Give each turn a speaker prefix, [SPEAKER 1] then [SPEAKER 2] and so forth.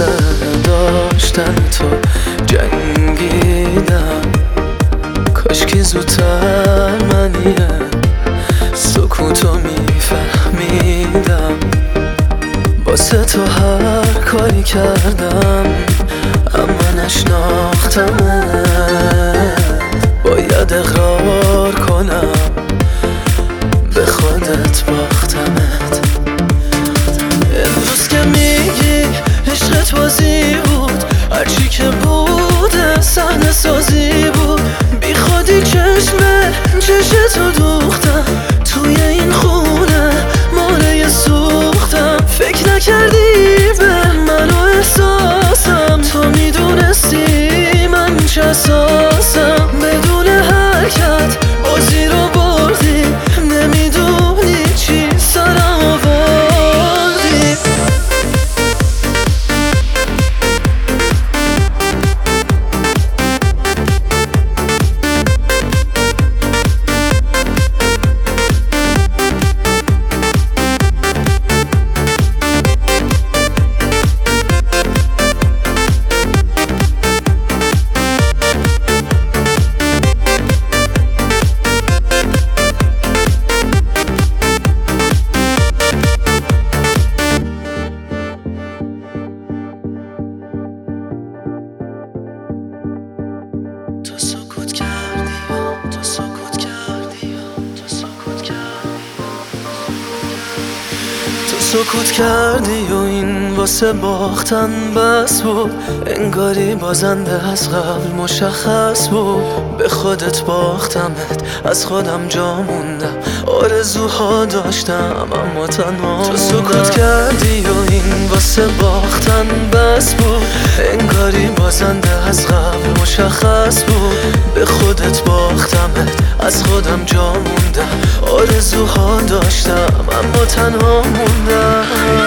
[SPEAKER 1] واسه داشتن تو جنگیدم، کاشکی زودتر منیه سکوتو میفهمیدم. واسه تو هر کاری کردم اما نشناختمت، باید اقرار کنم به خودت باختمت. امروز که میگی عشقت بازی بود، هرچی که بود صحنه سازی بود، بی خودی چشتو دوختم توی این خونه مانع سوختم. فکر نکردی به من و احساسم، تو میدونستی من چه اساسم. بدون حرکت بازی رو بردی، نمیدونی چی سرم آوردی. تو سکوت کردی و این واسه باختن بس بود، انگاری بازنده از قبل مشخص بود. به خودت باختمت، از خودم جا موندم، آرزوها داشتم اما تنها. تو سکوت کردی و این واسه باختن بس بود، انگاری بازنده از قبل مشخص بود. به خودت باختمت، از خودم جا موندم، آرزوها داشتم اما تنها موندم.